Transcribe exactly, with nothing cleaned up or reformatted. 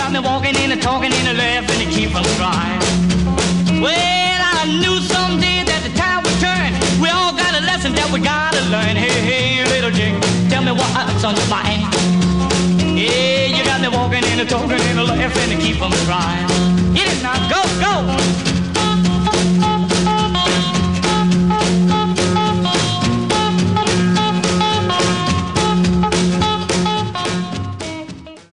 got me walking in and talking in and laughing to keep from crying. Well, I knew someday that the time would turn. We all got a lesson that we gotta learn. Hey, hey, little chick, tell me what's on your mind. Yeah, you got me walking in and talking in and laughing to keep from crying. Get it now, go, go!